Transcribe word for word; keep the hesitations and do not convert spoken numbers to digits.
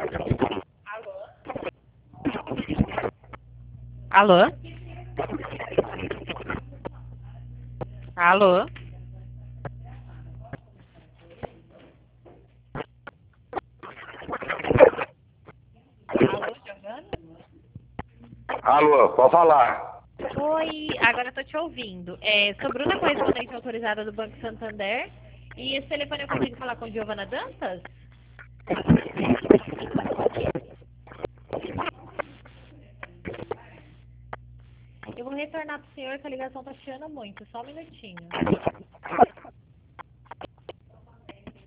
Alô? Alô? Alô, Giovana? Alô, pode falar. Oi, agora eu tô te ouvindo. É, sou Bruna, correspondente autorizada do Banco Santander. E esse telefone eu consigo falar com Giovana Dantas? Eu vou retornar pro senhor que a ligação tá chiando muito. Só um minutinho.